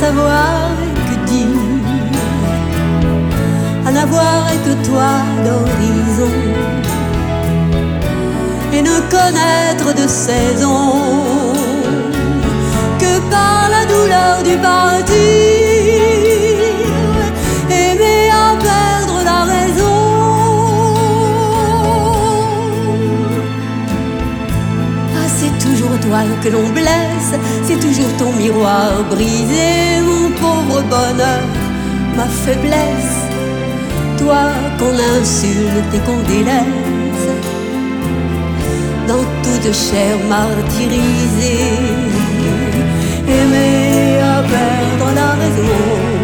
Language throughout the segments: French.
savoir que dire, à n'avoir que toi d'horizon, et ne connaître de saison que par la douleur du partir, aimer à perdre la raison. Ah, c'est toujours toi que l'on blesse, c'est toujours ton miroir brisé, mon pauvre bonheur, ma faiblesse, toi qu'on insulte et qu'on délaisse dans toute chair martyrisée, aimer à perdre la raison,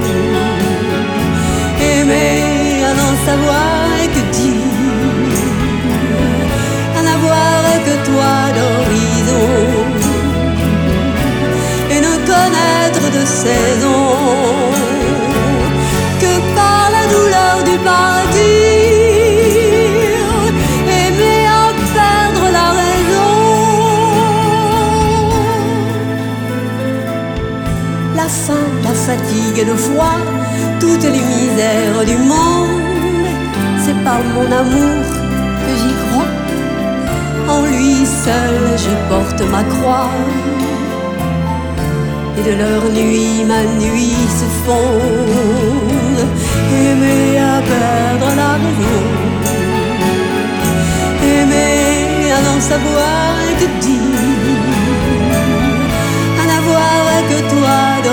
aimer à n'en savoir que dire, à n'avoir que toi d'horizon, et ne connaître de saison que par la douleur du partir, aimer à perdre la raison. La faim, la fatigue et le froid, toutes les misères du monde, c'est par mon amour que j'y crois. En lui seul je porte ma croix, et de leur nuit ma nuit se fonde. Aimer à perdre la raison, aimer à n'en savoir que dire, à n'avoir que toi